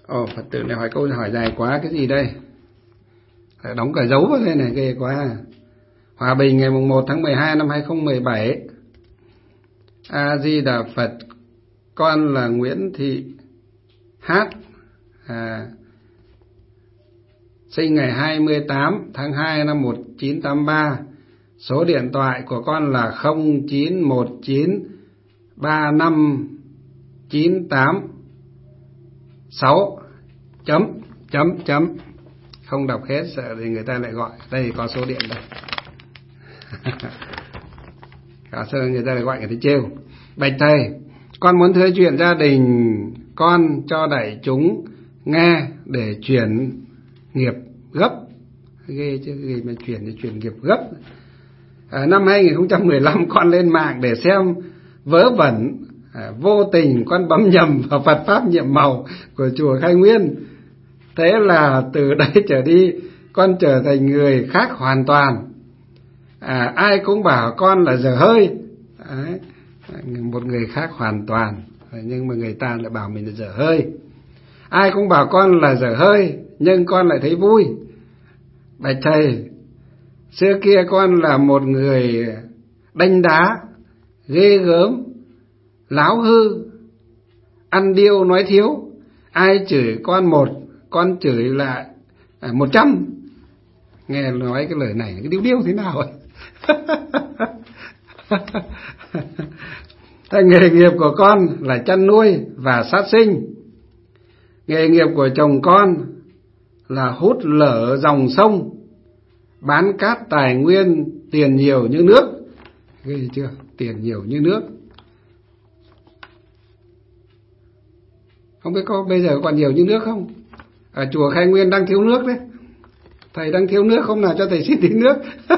Phật tử này hỏi câu hỏi dài quá, cái gì đây? Phải đóng cả dấu vào đây này, ghê quá. Hòa Bình ngày 1 tháng 12 năm 2017. A Di Đà Phật. Con là Nguyễn Thị Hát, sinh ngày 28 tháng 2 năm 1983. Số điện thoại của con là 0919 35986 chấm. Không đọc hết sợ thì người ta lại gọi. Đây có số điện đây. Cả sợ người ta lại gọi, người ta trêu. Bạch thầy, con muốn thưa chuyện gia đình con cho đại chúng nghe để chuyển nghiệp gấp. Ghê chứ, gì mà chuyển nghiệp gấp. Năm 2015 con lên mạng để xem vớ vẩn, vô tình con bấm nhầm vào Phật Pháp Nhiệm Màu của chùa Khai Nguyên. Thế là từ đây trở đi con trở thành người khác hoàn toàn. Ai cũng bảo con là dở hơi. Một người khác hoàn toàn, nhưng mà người ta lại bảo mình là dở hơi. Ai cũng bảo con là dở hơi, nhưng con lại thấy vui. Bạch thầy, xưa kia con là một người đanh đá, ghê gớm, láo hư, ăn điêu nói thiếu. Ai chửi con một, con chửi lại 100. Nghe nói cái lời này, cái điêu thế nào ấy. Nghề nghiệp của con là chăn nuôi và sát sinh. Nghề nghiệp của chồng con là hút lở dòng sông, bán cát tài nguyên, tiền nhiều như nước. Ghê chưa? Tiền nhiều như nước. Không biết có bây giờ còn nhiều như nước không? Ở chùa Khai Nguyên đang thiếu nước đấy. Thầy đang thiếu nước, không nào cho thầy xin tí nước.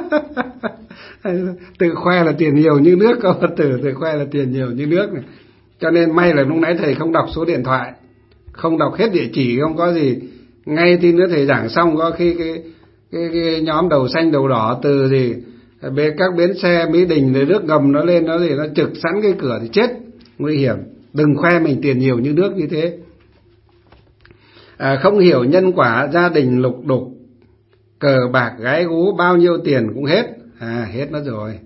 Tự khoe là tiền nhiều như nước, có Phật tử tự khoe là tiền nhiều như nước này. Cho nên may là lúc nãy thầy không đọc số điện thoại, không đọc hết địa chỉ, không có gì. Ngay tí nữa thầy giảng xong có khi cái nhóm đầu xanh đầu đỏ từ gì các bến xe Mỹ Đình rồi nước ngầm nó lên, nó trực sẵn cái cửa thì chết, nguy hiểm. Đừng khoe mình tiền nhiều như nước như thế. Không hiểu nhân quả, gia đình lục đục, cờ bạc gái gú, bao nhiêu tiền cũng hết. Hết nó rồi.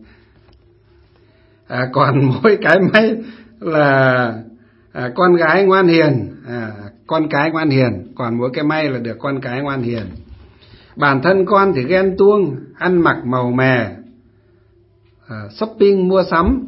Còn mỗi cái may là con gái ngoan hiền, con cái ngoan hiền. Còn mỗi cái may là được con cái ngoan hiền. Bản thân con thì ghen tuông, ăn mặc màu mè, shopping mua sắm,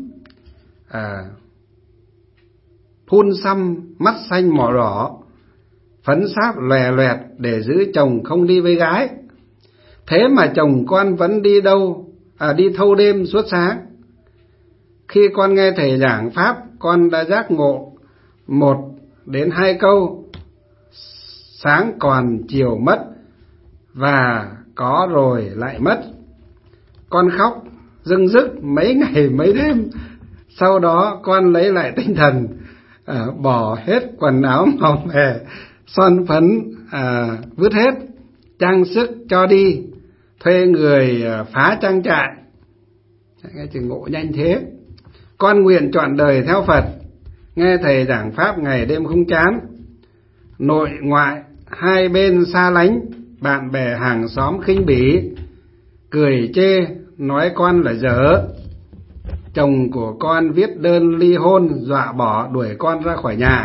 phun xăm, mắt xanh mỏ đỏ, phấn sáp lòe loẹt để giữ chồng không đi với gái. Thế mà chồng con vẫn đi thâu đêm suốt sáng. Khi con nghe thầy giảng Pháp, con đã giác ngộ 1 đến 2 câu, sáng còn chiều mất, và có rồi lại mất. Con khóc rưng rức mấy ngày mấy đêm. Sau đó con lấy lại tinh thần, bỏ hết quần áo màu mè, son phấn vứt hết, trang sức cho đi, thuê người phá trang trại. Nghe chừng ngộ nhanh thế. Con nguyện trọn đời theo Phật, nghe thầy giảng Pháp ngày đêm không chán. Nội ngoại hai bên xa lánh, bạn bè hàng xóm khinh bỉ, cười chê nói con là dở. Chồng của con viết đơn ly hôn, dọa bỏ đuổi con ra khỏi nhà.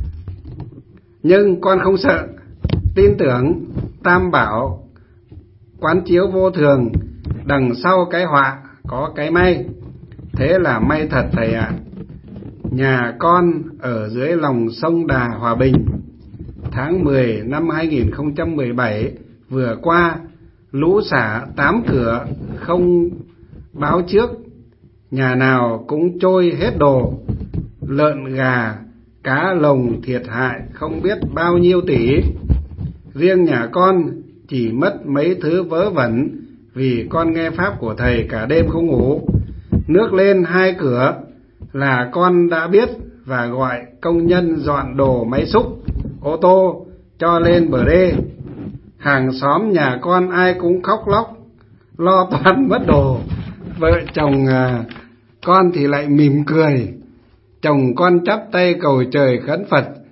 Nhưng con không sợ, tin tưởng Tam Bảo quán chiếu vô thường, đằng sau cái họa có cái may. Thế là may thật thầy ạ. Nhà con ở dưới lòng sông Đà, Hòa Bình. Tháng 10 năm 2017 vừa qua, lũ xả 8 cửa không báo trước, nhà nào cũng trôi hết đồ. Lợn gà, cá lồng thiệt hại không biết bao nhiêu tỷ. Riêng nhà con chỉ mất mấy thứ vớ vẩn, vì con nghe Pháp của thầy cả đêm không ngủ. Nước lên 2 cửa là con đã biết và gọi công nhân dọn đồ máy xúc, ô tô cho lên bờ đê. Hàng xóm nhà con ai cũng khóc lóc, lo toan mất đồ. Vợ chồng con thì lại mỉm cười. Chồng con chắp tay cầu trời khấn Phật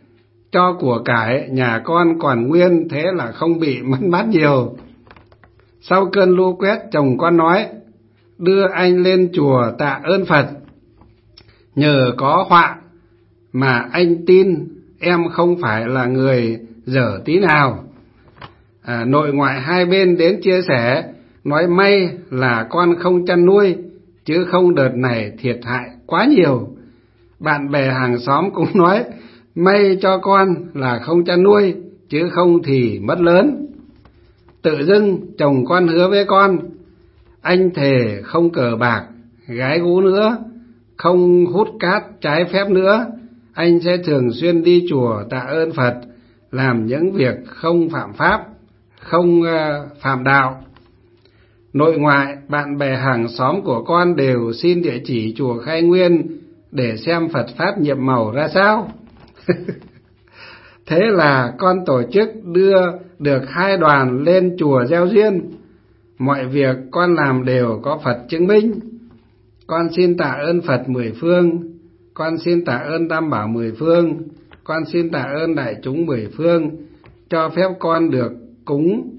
cho của cải nhà con còn nguyên, thế là không bị mất mát nhiều. Sau cơn lũ quét, chồng con nói: đưa anh lên chùa tạ ơn Phật, nhờ có họa mà anh tin em không phải là người dở tí nào. Nội ngoại hai bên đến chia sẻ, nói may là con không chăn nuôi, chứ không đợt này thiệt hại quá nhiều. Bạn bè hàng xóm cũng nói may cho con là không chăn nuôi, chứ không thì mất lớn. Tự dưng chồng con hứa với con: anh thề không cờ bạc, gái gú nữa, không hút cát trái phép nữa, anh sẽ thường xuyên đi chùa tạ ơn Phật, làm những việc không phạm pháp, không phạm đạo. Nội ngoại, bạn bè hàng xóm của con đều xin địa chỉ chùa Khai Nguyên để xem Phật Pháp nhiệm màu ra sao. Thế là con tổ chức đưa được 2 đoàn lên chùa gieo duyên. Mọi việc con làm đều có Phật chứng minh. Con xin tạ ơn Phật 10 phương, con xin tạ ơn Tam Bảo 10 phương, con xin tạ ơn đại chúng 10 phương, cho phép con được cúng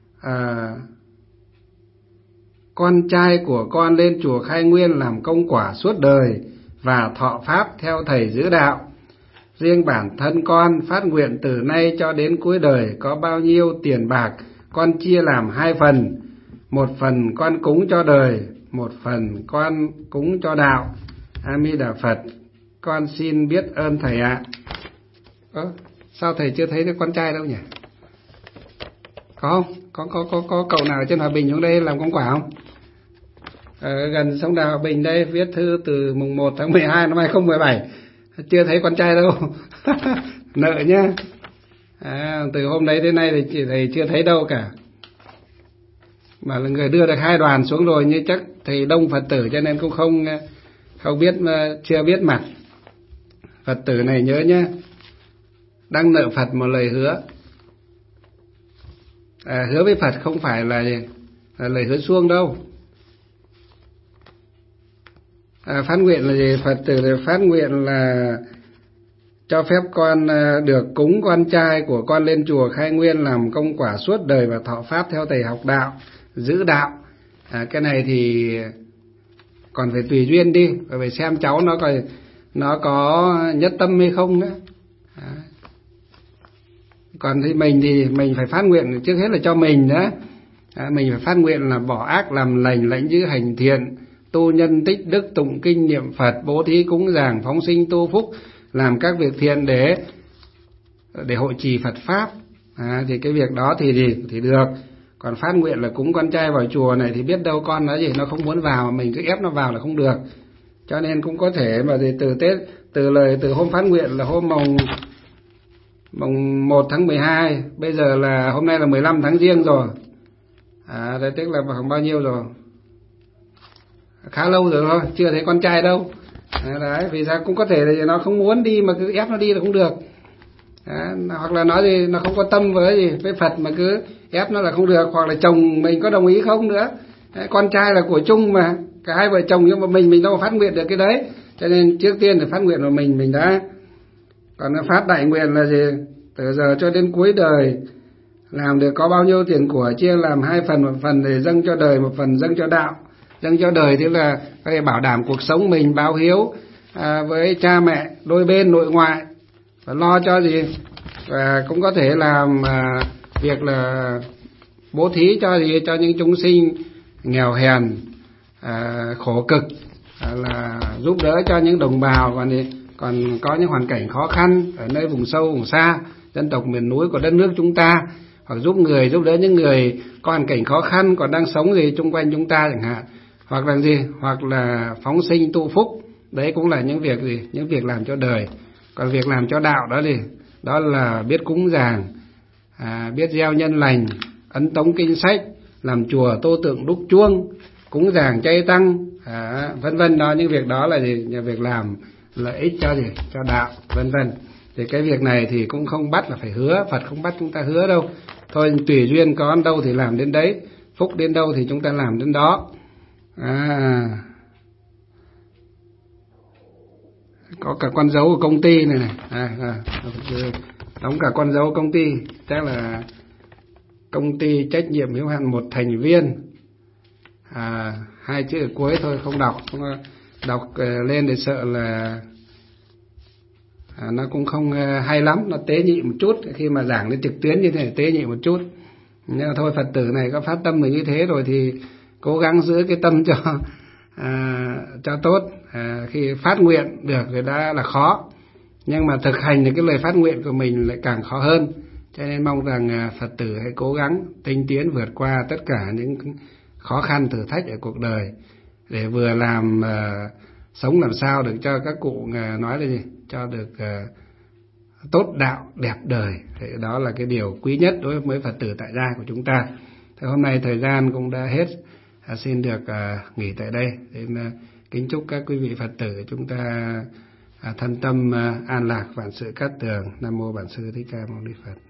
con trai của con lên chùa Khai Nguyên làm công quả suốt đời và thọ pháp theo thầy giữ đạo. Riêng bản thân con phát nguyện từ nay cho đến cuối đời có bao nhiêu tiền bạc con chia làm 2 phần, 1 phần con cúng cho đời, 1 phần con cúng cho đạo. A Di Đà Phật. Con xin biết ơn thầy ạ. Sao thầy chưa thấy con trai đâu nhỉ? Có không? Có cậu nào ở trên Hòa Bình xuống đây làm công quả không? Ở gần sông Đà Hòa Bình đây, viết thư từ mùng 1 tháng 12 năm 2017. Chưa thấy con trai đâu. Nợ nhá. Từ hôm đấy đến nay thì thầy chưa thấy đâu cả. Mà là người đưa được 2 đoàn xuống rồi, nhưng chắc thầy đông Phật tử cho nên cũng không biết, chưa biết mặt. Phật tử này nhớ nhá, đang nợ Phật một lời hứa. Hứa với Phật không phải là lời hứa suông đâu. Phát nguyện là gì? Phật tử phát nguyện là cho phép con được cúng con trai của con lên chùa Khai Nguyên làm công quả suốt đời và thọ pháp theo thầy học đạo, giữ đạo. Cái này thì còn phải tùy duyên đi, phải xem cháu nó có nhất tâm hay không nữa. Còn thì mình phải phát nguyện trước hết là cho mình đó. Mình phải phát nguyện là bỏ ác làm lành, lãnh giữ hành thiện, tu nhân tích đức, tụng kinh niệm Phật, bố thí cúng dường, phóng sinh tu phúc, làm các việc thiện để hộ trì Phật pháp. Thì cái việc đó thì được. Còn phát nguyện là cúng con trai vào chùa này thì biết đâu con nó nó không muốn vào, mình cứ ép nó vào là không được. Cho nên cũng có thể mà từ hôm phát nguyện là hôm mùng 1 tháng 12, bây giờ là hôm nay là 15 tháng Giêng rồi. Đấy tức là khoảng bao nhiêu rồi? Khá lâu rồi thôi, chưa thấy con trai đâu. Đấy, vì sao cũng có thể là nó không muốn đi mà cứ ép nó đi là không được. Hoặc là nó nó không có tâm với Phật mà cứ ép nó là không được, hoặc là chồng mình có đồng ý không nữa. Con trai là của chung mà, cả hai vợ chồng, nhưng mà mình đâu phát nguyện được cái đấy. Cho nên trước tiên là phát nguyện là mình đã. Còn phát đại nguyện là gì? Từ giờ cho đến cuối đời làm được có bao nhiêu tiền của chia làm 2 phần, 1 phần để dâng cho đời, 1 phần dâng cho đạo. Dâng cho đời tức là phải bảo đảm cuộc sống mình, báo hiếu với cha mẹ đôi bên nội ngoại, và lo cho gì, và cũng có thể làm việc là bố thí cho những chúng sinh nghèo hèn, khổ cực, là giúp đỡ cho những đồng bào còn có những hoàn cảnh khó khăn ở nơi vùng sâu vùng xa, dân tộc miền núi của đất nước chúng ta, hoặc giúp đỡ những người có hoàn cảnh khó khăn còn đang sống chung quanh chúng ta chẳng hạn, hoặc là phóng sinh tu phúc. Đấy cũng là những việc làm cho đời. Còn việc làm cho đạo đó là biết cúng dường, biết gieo nhân lành, ấn tống kinh sách, làm chùa tô tượng đúc chuông, cúng dường chay tăng, vân vân. Đó, những việc đó là việc làm lợi ích cho đạo, vân vân. Thì cái việc này thì cũng không bắt là phải hứa, Phật không bắt chúng ta hứa đâu. Thôi tùy duyên, có đến đâu thì làm đến đấy, phúc đến đâu thì chúng ta làm đến đó. Có cả con dấu của công ty này. đóng cả con dấu công ty, chắc là công ty trách nhiệm hữu hạn một thành viên. Hai chữ ở cuối thôi không đọc lên để sợ là nó cũng không hay lắm, nó tế nhị một chút khi mà giảng lên trực tuyến như thế này, tế nhị một chút. Nhưng mà thôi, Phật tử này có phát tâm được như thế rồi thì cố gắng giữ cái tâm cho tốt. Khi phát nguyện được thì đã là khó, nhưng mà thực hành được cái lời phát nguyện của mình lại càng khó hơn. Cho nên mong rằng Phật tử hãy cố gắng tinh tiến vượt qua tất cả những khó khăn thử thách ở cuộc đời, để vừa làm sống làm sao được cho các cụ nói là gì, cho được tốt đạo đẹp đời. Thì đó là cái điều quý nhất đối với Phật tử tại gia của chúng ta. Thế hôm nay thời gian cũng đã hết, xin được nghỉ tại đây. Nên kính chúc các quý vị Phật tử chúng ta thân tâm an lạc, vạn sự cát tường. Nam mô Bản Sư Thích Ca Mâu Ni Phật.